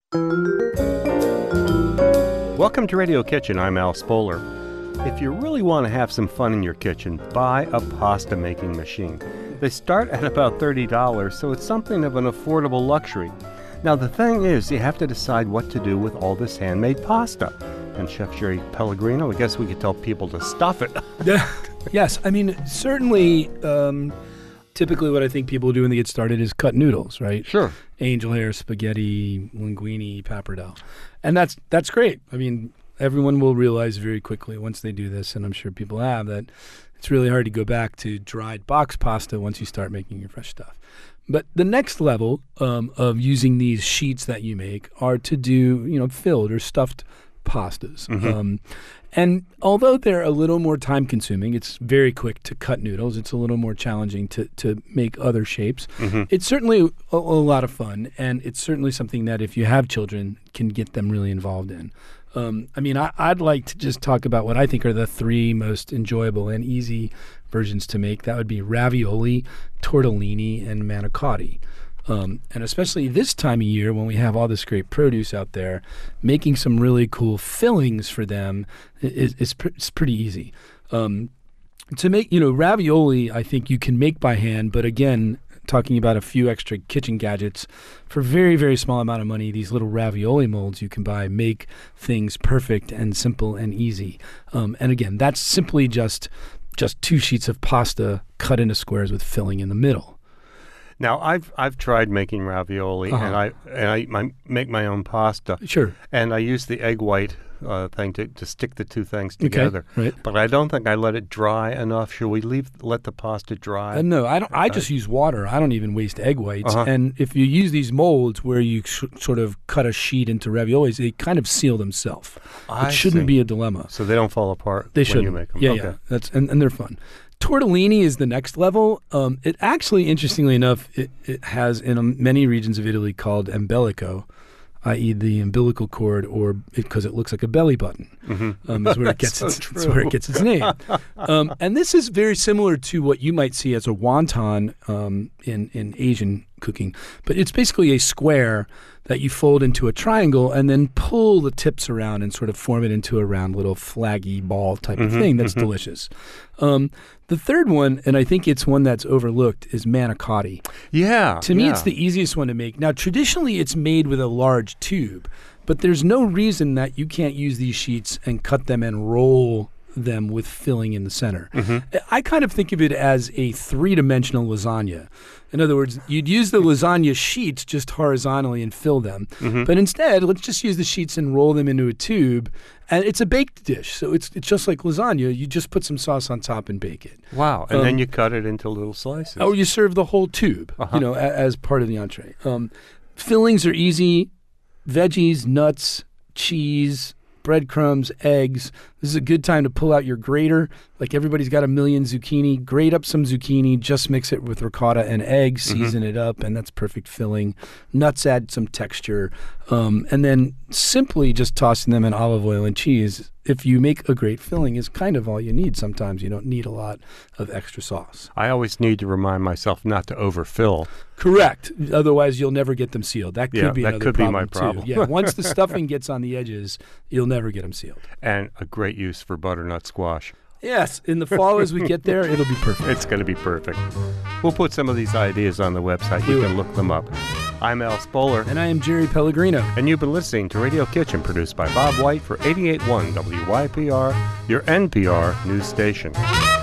Welcome to Radio Kitchen. I'm Al Spoler. If you really want to have some fun in your kitchen, buy a pasta making machine. They start at about $30, so it's something of an affordable luxury. Now the thing is, you have to decide what to do with all this handmade pasta. And Chef Jerry Pellegrino, I guess we could tell people to stuff it. Yes, I mean, certainly, typically what I think people do when they get started is cut noodles, right? Sure. Angel hair, spaghetti, linguine, pappardelle. And that's great. I mean, everyone will realize very quickly once they do this, and I'm sure people have, that it's really hard to go back to dried box pasta once you start making your fresh stuff. But the next level of using these sheets that you make are to do, filled or stuffed pastas. Mm-hmm. And although they're a little more time consuming, it's very quick to cut noodles. It's a little more challenging to make other shapes. Mm-hmm. It's certainly a lot of fun, and it's certainly something that if you have children, can get them really involved in. I'd like to just talk about what I think are the three most enjoyable and easy versions to make. That would be ravioli, tortellini, and manicotti. And especially this time of year when we have all this great produce out there, making some really cool fillings for them is pretty easy. To make, ravioli, I think you can make by hand, but again, talking about a few extra kitchen gadgets, for very, very small amount of money, these little ravioli molds you can buy make things perfect and simple and easy. And again, that's simply just 2 sheets of pasta cut into squares with filling in the middle. Now, I've tried making ravioli, and I make my own pasta. Sure. And I use the egg white thing to stick the two things together. Okay, right. But I don't think I let it dry enough. Should we let the pasta dry? No, I don't. I just use water. I don't even waste egg whites. And if you use these molds where you sort of cut a sheet into raviolis, they kind of seal themselves. It shouldn't be a dilemma. So they don't fall apart when you make them. Yeah, okay. yeah. That's and they're fun. Tortellini is the next level. It actually, interestingly enough, it has in many regions of Italy called embellico, i.e. the umbilical cord, or because it looks like a belly button. Mm-hmm. Is where it gets it's where it gets its name. And this is very similar to what you might see as a wonton in Asian cooking, but it's basically a square that you fold into a triangle and then pull the tips around and sort of form it into a round little flaggy ball type of thing that's delicious. The third one, and I think it's one that's overlooked, is manicotti. Yeah. To me, it's the easiest one to make. Now, traditionally, it's made with a large tube, but there's no reason that you can't use these sheets and cut them and roll them with filling in the center. I kind of think of it as a 3-dimensional lasagna. In other words, you'd use the lasagna sheets just horizontally and fill them. But instead, let's just use the sheets and roll them into a tube. And it's a baked dish, so it's just like lasagna. You just put some sauce on top and bake it. Wow. And then you cut it into little slices. Or you serve the whole tube, as part of the entree. Fillings are easy. Veggies, nuts, cheese, breadcrumbs, eggs. This is a good time to pull out your grater. Like everybody's got a million zucchini. Grate up some zucchini. Just mix it with ricotta and eggs. Season it up, and that's perfect filling. Nuts add some texture. And then simply just tossing them in olive oil and cheese, if you make a great filling, is kind of all you need. Sometimes you don't need a lot of extra sauce. I always need to remind myself not to overfill. Correct. Otherwise, you'll never get them sealed. That could be another problem, my problem. Too. Yeah. Once the stuffing gets on the edges, you'll never get them sealed. And a great use for butternut squash. Yes. In the fall, as we get there, it'll be perfect. It's going to be perfect. We'll put some of these ideas on the website. You can look them up. I'm Al Spoler. And I am Jerry Pellegrino. And you've been listening to Radio Kitchen, produced by Bob White for 88.1 WYPR, your NPR news station.